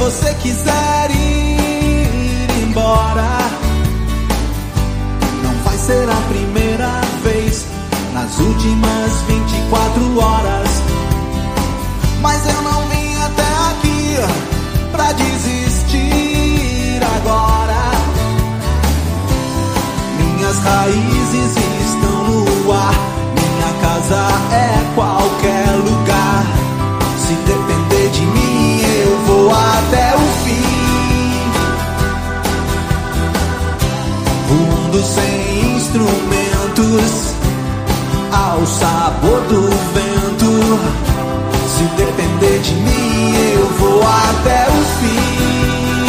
você quiser ir embora, não vai ser a primeira vez nas últimas 24 horas. Mas eu não vim até aqui pra desistir agora. Minhas raízes estão no ar, minha casa é qualquer lugar. Se depender de mim, eu vou até o fim, voando sem instrumentos, ao sabor do vento. Se depender de mim, eu vou até o fim.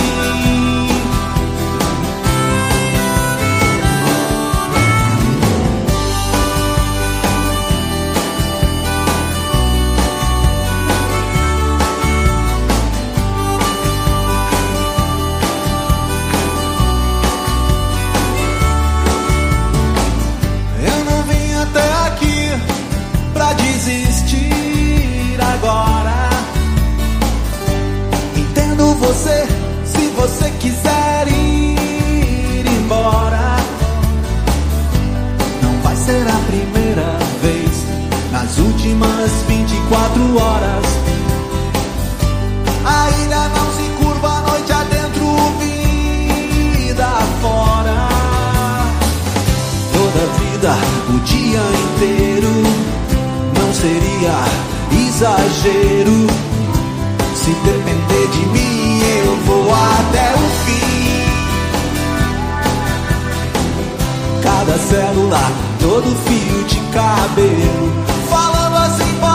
Eu não vim até aqui pra desistir agora. Entendo você, se você quiser ir embora, não vai ser a primeira vez nas últimas 24 horas. A ilha não se curva noite adentro, vida fora. Toda vida, o dia inteiro, não seria exagero. Se depender de mim, eu vou até o fim. Cada célula, todo fio de cabelo, falando assim.